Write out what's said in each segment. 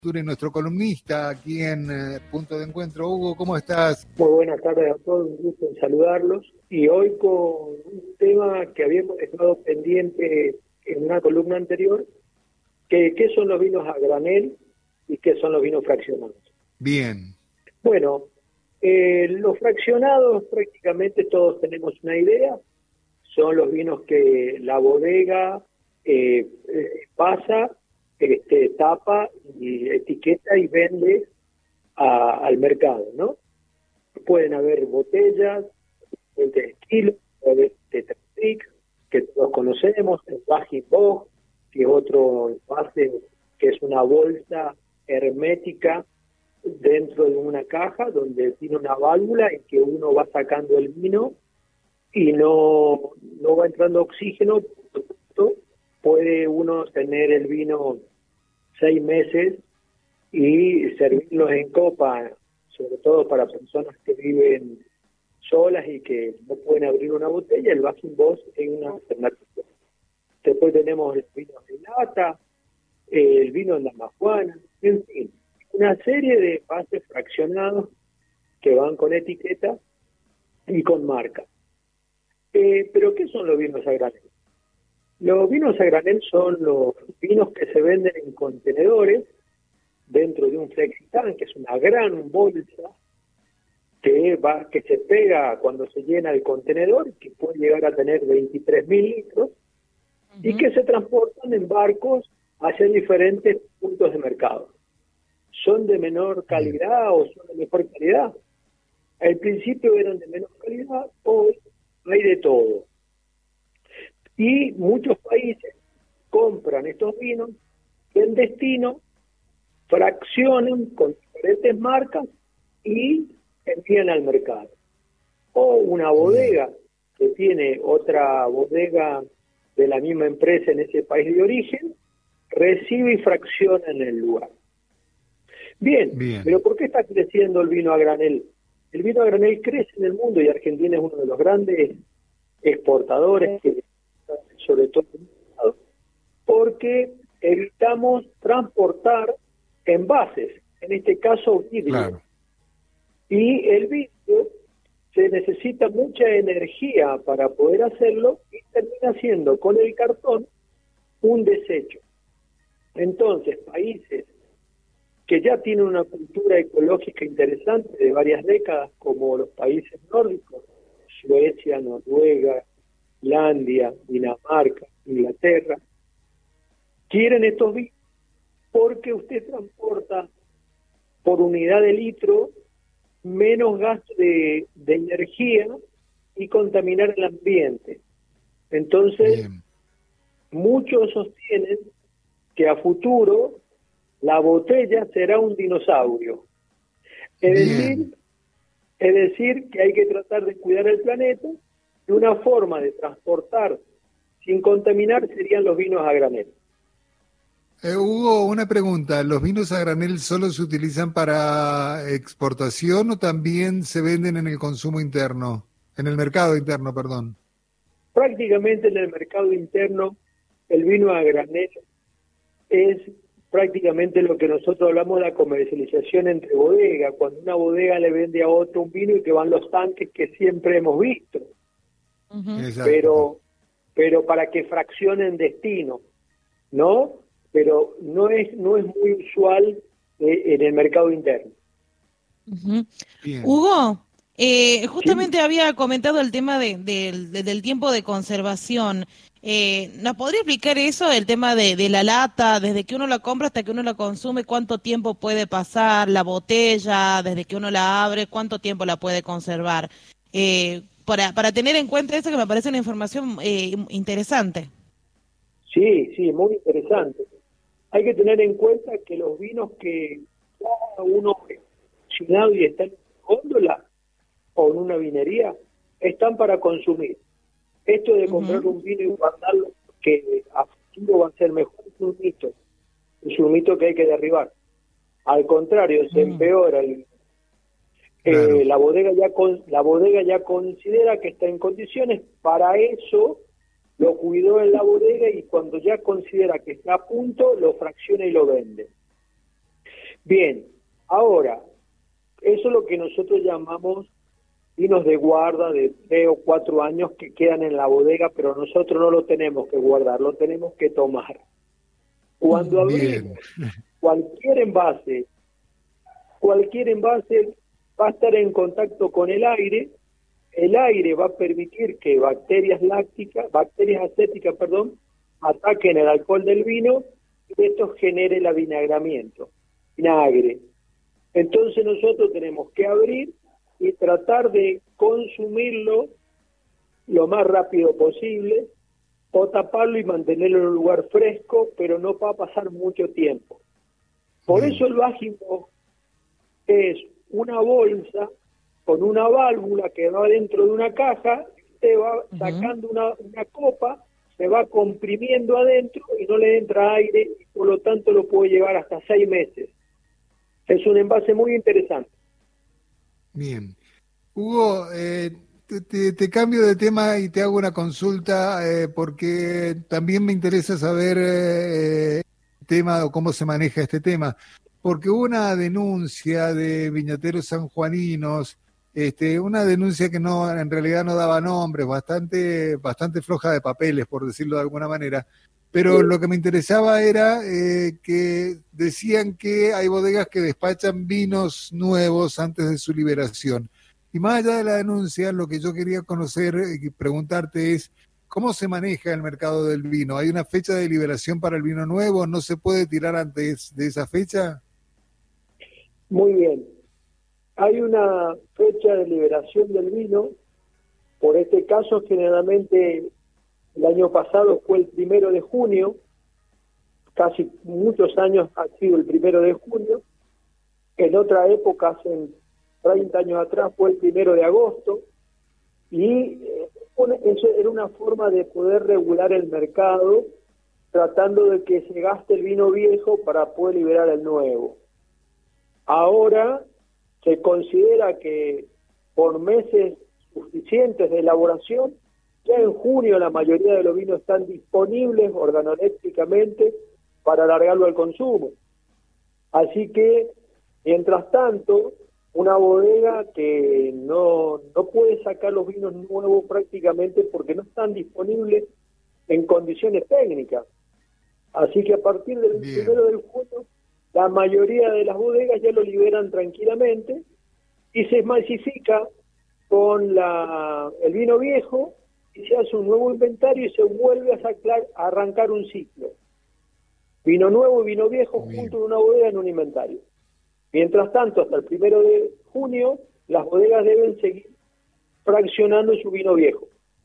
Nuestro columnista aquí en Punto de Encuentro. Hugo, ¿cómo estás? Muy buenas tardes a todos, un gusto en saludarlos. Y hoy con un tema que habíamos dejado pendiente en una columna anterior, ¿qué son los vinos a granel y qué son los vinos fraccionados? Bien. Bueno, los fraccionados prácticamente todos tenemos una idea, son los vinos que la bodega pasa, tapa y etiqueta y vende al mercado, ¿no? Pueden haber botellas, 20 kilos, puede haber Tetra Pak, que todos conocemos, el Bag-in-Box, que es otro envase, que es una bolsa hermética dentro de una caja donde tiene una válvula en que uno va sacando el vino y no va entrando oxígeno. Puede uno tener el vino 6 meses y servirlos en copa, sobre todo para personas que viven solas y que no pueden abrir una botella. El Bag-in-Box es una alternativa. Después tenemos el vino de lata, el vino en la majuana, en fin, una serie de envases fraccionados que van con etiqueta y con marca. ¿Pero qué son los vinos a granel? Los vinos a granel son los vinos que se venden en contenedores dentro de un FlexiTank, que es una gran bolsa que se pega cuando se llena el contenedor, que puede llegar a tener 23.000 litros, y que se transportan en barcos hacia diferentes puntos de mercado. ¿Son de menor calidad o son de mejor calidad? Al principio eran de menor calidad, hoy hay de todo. Y muchos países compran estos vinos en destino, fraccionan con diferentes marcas y envían al mercado. O una bodega que tiene otra bodega de la misma empresa en ese país de origen, recibe y fracciona en el lugar. Bien, pero ¿por qué está creciendo el vino a granel? El vino a granel crece en el mundo y Argentina es uno de los grandes exportadores, sobre todo porque evitamos transportar envases, en este caso vidrio. Claro. Y el vidrio se necesita mucha energía para poder hacerlo y termina siendo con el cartón un desecho. Entonces, países que ya tienen una cultura ecológica interesante de varias décadas, como los países nórdicos, Suecia, Noruega, Islandia, Dinamarca, Inglaterra, quieren estos vinos porque usted transporta por unidad de litro menos gasto de energía y contaminar el ambiente. Entonces, muchos sostienen que a futuro la botella será un dinosaurio. Es decir, que hay que tratar de cuidar el planeta, y una forma de transportar sin contaminar serían los vinos a granel. Hugo, una pregunta. ¿Los vinos a granel solo se utilizan para exportación o también se venden en el consumo interno? En el mercado interno, perdón. Prácticamente en el mercado interno el vino a granel es prácticamente lo que nosotros hablamos de la comercialización entre bodegas, cuando una bodega le vende a otro un vino y que van los tanques que siempre hemos visto. Pero para que fraccionen destino, ¿no? Pero no es muy usual en el mercado interno. Hugo, justamente había comentado el tema del tiempo de conservación. ¿Nos podría explicar eso, el tema de la lata, desde que uno la compra hasta que uno la consume, cuánto tiempo puede pasar, la botella, desde que uno la abre, cuánto tiempo la puede conservar? Para tener en cuenta eso, que me parece una información interesante. Sí, muy interesante. Hay que tener en cuenta que los vinos que cada uno cocinado y está en una góndola o en una vinería están para consumir. Esto de comprar un vino y guardarlo, que a futuro va a ser mejor, es un mito que hay que derribar. Al contrario, se empeora el vino. Claro. La bodega ya considera que está en condiciones, para eso lo cuidó en la bodega y cuando ya considera que está a punto, lo fracciona y lo vende. Bien, ahora, eso es lo que nosotros llamamos vinos de guarda de 3 o 4 años que quedan en la bodega, pero nosotros no lo tenemos que guardar, lo tenemos que tomar. Cuando abrimos cualquier envase va a estar en contacto con el aire va a permitir que bacterias acéticas, ataquen el alcohol del vino y esto genere el avinagramiento, vinagre. Entonces nosotros tenemos que abrir y tratar de consumirlo lo más rápido posible o taparlo y mantenerlo en un lugar fresco, pero no va a pasar mucho tiempo. Por eso el Bajimo es una bolsa con una válvula que va dentro de una caja, se va sacando una copa, se va comprimiendo adentro y no le entra aire y por lo tanto lo puede llevar hasta 6 meses. Es un envase muy interesante. Bien. Hugo, te cambio de tema y te hago una consulta porque también me interesa saber el tema o cómo se maneja este tema. Porque hubo una denuncia de viñateros sanjuaninos, una denuncia que en realidad no daba nombres, bastante floja de papeles, por decirlo de alguna manera. Pero lo que me interesaba era que decían que hay bodegas que despachan vinos nuevos antes de su liberación. Y más allá de la denuncia, lo que yo quería conocer y preguntarte es, ¿cómo se maneja el mercado del vino? ¿Hay una fecha de liberación para el vino nuevo? ¿No se puede tirar antes de esa fecha? Muy bien. Hay una fecha de liberación del vino. Por este caso, generalmente, el año pasado fue el 1 de junio. Casi muchos años ha sido el 1 de junio. En otra época, hace 30 años atrás, fue el 1 de agosto. Y eso era una forma de poder regular el mercado, tratando de que se gaste el vino viejo para poder liberar el nuevo. Ahora se considera que por meses suficientes de elaboración, ya en junio la mayoría de los vinos están disponibles organolépticamente para alargarlo al consumo. Así que, mientras tanto, una bodega que no puede sacar los vinos nuevos prácticamente porque no están disponibles en condiciones técnicas. Así que a partir del 1 de junio, la mayoría de las bodegas ya lo liberan tranquilamente y se masifica con el vino viejo y se hace un nuevo inventario y se vuelve a arrancar un ciclo. Vino nuevo y vino viejo junto en una bodega en un inventario. Mientras tanto, hasta el 1 de junio, las bodegas deben seguir fraccionando su vino viejo.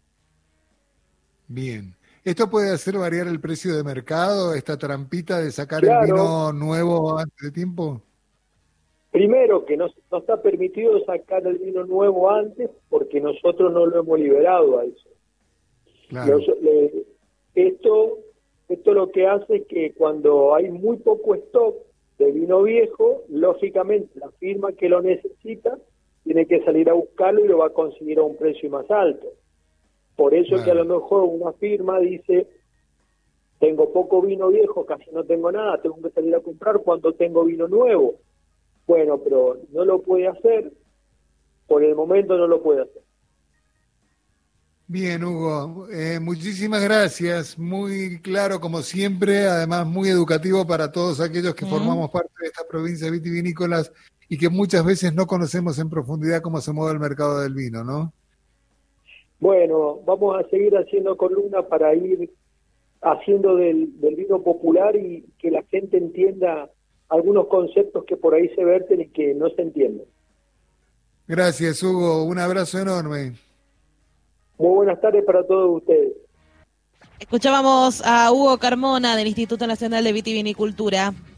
Bien. ¿Esto puede hacer variar el precio de mercado, esta trampita de sacar el vino nuevo antes de tiempo? Primero, que no está permitido sacar el vino nuevo antes porque nosotros no lo hemos liberado a eso. Claro. Esto lo que hace es que cuando hay muy poco stock de vino viejo, lógicamente la firma que lo necesita tiene que salir a buscarlo y lo va a conseguir a un precio más alto. Por eso que a lo mejor una firma dice, tengo poco vino viejo, casi no tengo nada, tengo que salir a comprar cuando tengo vino nuevo. Bueno, pero no lo puede hacer, por el momento no lo puede hacer. Bien, Hugo, muchísimas gracias, muy claro como siempre, además muy educativo para todos aquellos que formamos parte de esta provincia vitivinícolas y que muchas veces no conocemos en profundidad cómo se mueve el mercado del vino, ¿no? Bueno, vamos a seguir haciendo columna para ir haciendo del vino popular y que la gente entienda algunos conceptos que por ahí se verten y que no se entienden. Gracias, Hugo. Un abrazo enorme. Muy buenas tardes para todos ustedes. Escuchábamos a Hugo Carmona del Instituto Nacional de Vitivinicultura.